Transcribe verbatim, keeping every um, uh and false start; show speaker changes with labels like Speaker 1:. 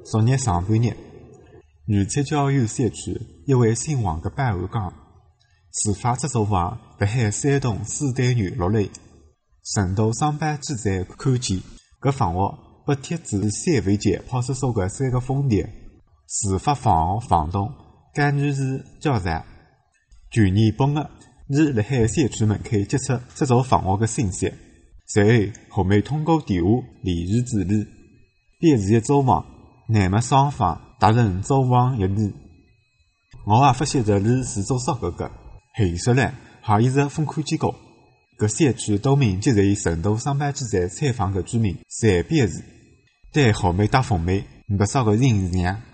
Speaker 1: 昨日上半日，女七郊游山区一位姓王的办案讲，事发这座房辣海山东书丹园六类，成都商办记者看见搿房屋被贴至三维街派出所的三个封店。事发房屋房东该女士叫啥？去年八月，是辣海山区门口接触这座房屋的信息，随后后面通过电话联系主理，便是一租房，乃末双方达成租房协议。我也发现这里是做啥个的，后续来还一直疯狂监控。搿山区多名接受成都商办记者采访的居民侪表示，对后面搭封面没啥个印象。